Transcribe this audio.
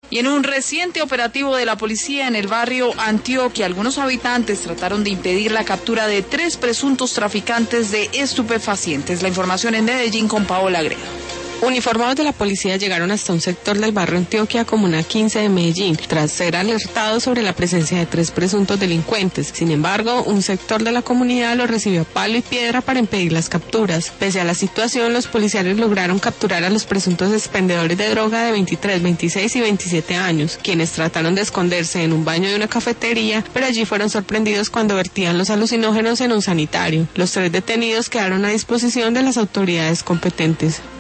Y en un reciente operativo de la policía en el barrio Antioquia, algunos habitantes trataron de impedir la captura de 3 presuntos traficantes de estupefacientes. La información en Medellín con Paola Gredo. Uniformados de la policía llegaron hasta un sector del barrio Antioquia, Comuna 15 de Medellín, tras ser alertados sobre la presencia de 3 presuntos delincuentes. Sin embargo, un sector de la comunidad los recibió a palo y piedra para impedir las capturas. Pese a la situación, los policiales lograron capturar a los presuntos expendedores de droga de 23, 26 y 27 años, quienes trataron de esconderse en un baño de una cafetería, pero allí fueron sorprendidos cuando vertían los alucinógenos en un sanitario. Los 3 detenidos quedaron a disposición de las autoridades competentes.